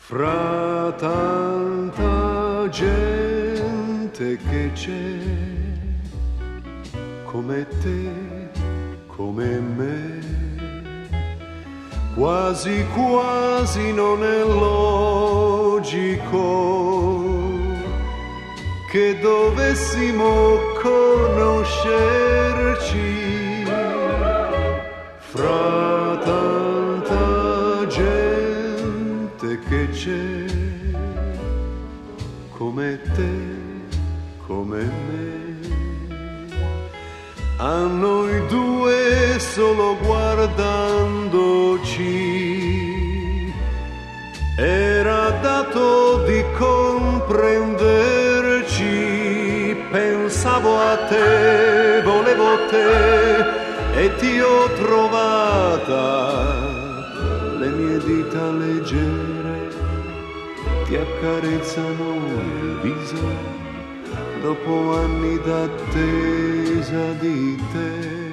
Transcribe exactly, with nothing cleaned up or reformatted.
Fra tanta gente che c'è, come te, come me, quasi quasi non è logico che dovessimo conoscerci. Fra tanta gente che c'è, come te, come me, a noi due solo guardandoci era dato di comprenderci. Pensavo a te, volevo te e ti ho trovata. Le mie dita leggere ti accarezzano il viso dopo anni d'attesa di te.